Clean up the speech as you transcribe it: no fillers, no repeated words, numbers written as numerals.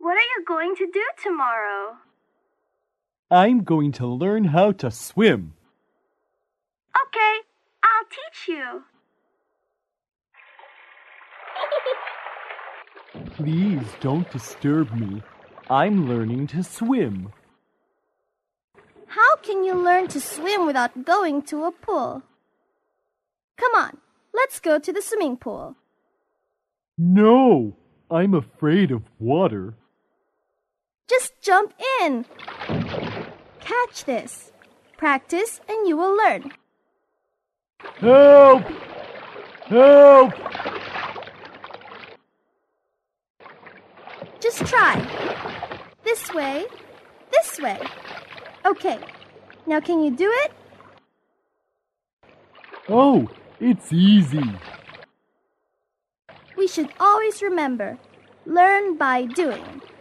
What are you going to do tomorrow? I'm going to learn how to swim. Okay, I'll teach you. Please don't disturb me. I'm learning to swim. How can you learn to swim without going to a pool? Come on, let's go to the swimming pool. No, I'm afraid of water. Just jump in. Catch this. Practice and you will learn. Help! Help! Just try. This way. This way. Okay. Now can you do it? Oh, it's easy. We should always remember, learn by doing.